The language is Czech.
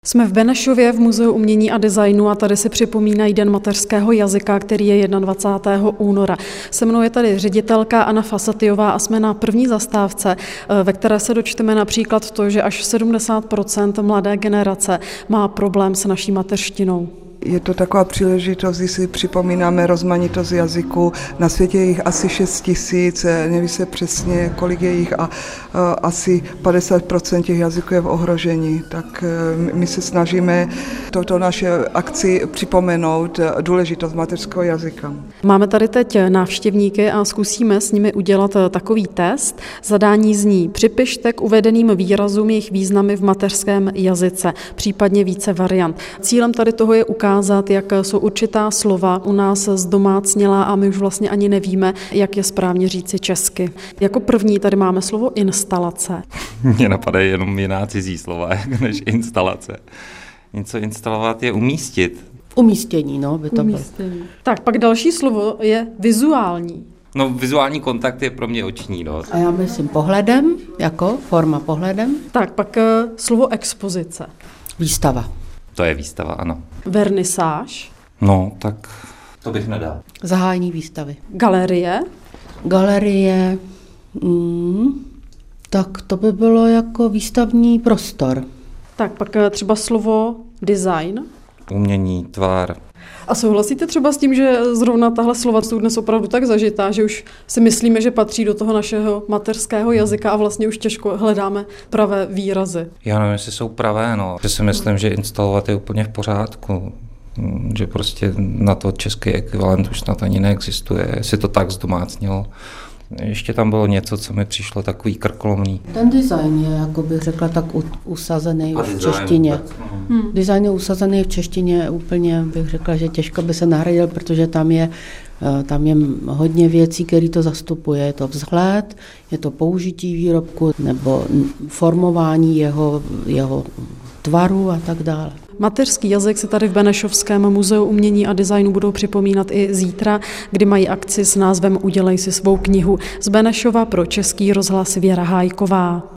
Jsme v Benešově v Muzeu umění a designu a tady si připomínají Den mateřského jazyka, který je 21. února. Se mnou je tady ředitelka Anna Fasatyová a jsme na první zastávce, ve které se dočteme například to, že až 70% mladé generace má problém s naší mateřštinou. Je to taková příležitost, kdy si připomínáme rozmanitost jazyků. Na světě je jich asi 6 000, neví se přesně, kolik je jich a asi 50% těch jazyků je v ohrožení. Tak my se snažíme touto naše akci připomenout důležitost mateřského jazyka. Máme tady teď návštěvníky a zkusíme s nimi udělat takový test. Zadání zní: připište k uvedeným výrazům jejich významy v mateřském jazyce, případně více variant. Cílem tady toho je ukázat, jak jsou určitá slova u nás zdomácnělá a my už vlastně ani nevíme, jak je správně říci česky. Jako první tady máme slovo instalace. Mně napadají jenom jiná cizí slova, než instalace. Něco instalovat je umístit. Umístění, no, by to bylo. Tak, pak další slovo je vizuální. No, vizuální kontakt je pro mě oční, no. A já myslím pohledem, jako forma pohledem. Tak, pak slovo expozice. Výstava. To je výstava, ano. Vernisáž. No, tak to bych nedal. Zahájení výstavy. Galerie. Galerie, tak to by bylo jako výstavní prostor. Tak, pak třeba slovo design. Umění, tvar. A souhlasíte třeba s tím, že zrovna tahle slova jsou dnes opravdu tak zažitá, že už si myslíme, že patří do toho našeho mateřského jazyka a vlastně už těžko hledáme pravé výrazy? Já nevím, jestli jsou pravé, no. Já si myslím, že instalovat je úplně v pořádku. Že prostě na to český ekvivalent už snad ani neexistuje, jestli to tak zdomácnilo. Ještě tam bylo něco, co mi přišlo takový krkolomný. Ten design je, jako bych řekla, tak usazený v češtině. Design je usazený v češtině úplně, bych řekla, že těžko by se nahradil, protože tam je hodně věcí, které to zastupuje. Je to vzhled, je to použití výrobku nebo formování jeho tvaru a tak dále. Mateřský jazyk se tady v Benešovském muzeu umění a designu budou připomínat i zítra, kdy mají akci s názvem Udělej si svou knihu. Z Benešova pro Český rozhlas Věra Hájková.